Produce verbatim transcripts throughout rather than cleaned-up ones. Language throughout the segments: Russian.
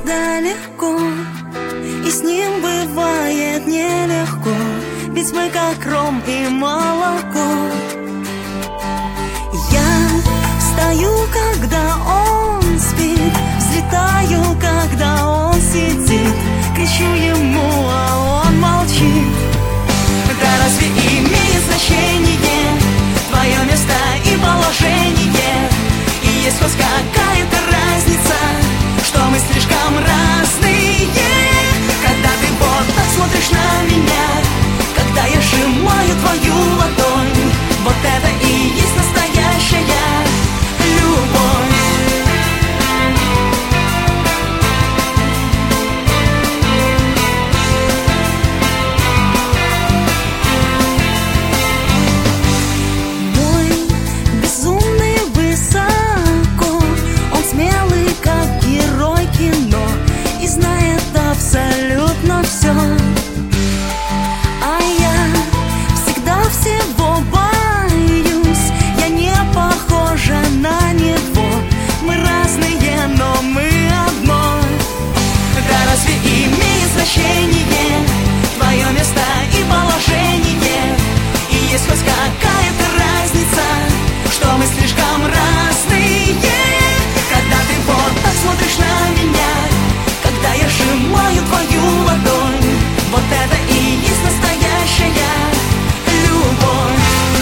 всегда легко, и с ним бывает нелегко, ведь мы как ром и молоко. Я встаю, когда он спит, взлетаю, когда он сидит, кричу ему, а он молчит. Да разве имеет значение твое место и положение? И есть хоть какая-то разница, что мы слишком разные? Когда ты вот так смотришь на меня, когда я сжимаю твою ладонь, вот это и есть настоящая любовь. Мой безумный высоко, он смелый, как герой кино, и знает абсолютно все. А я всегда всего боюсь, я не похожа на него. Мы разные, но мы одно. Да разве имеет значение твое место и положение? И есть хоть какая-то разница, что мы слишком разные? Когда ты вот так смотришь на меня, когда я сжимаю твою ладонь, вот это и есть настоящая любовь.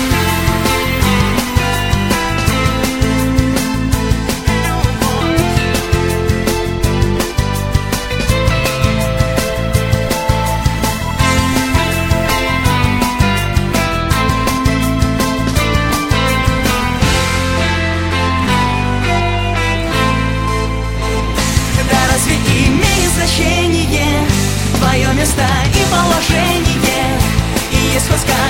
Да разве имеет значение твое место и положение? И есть хоть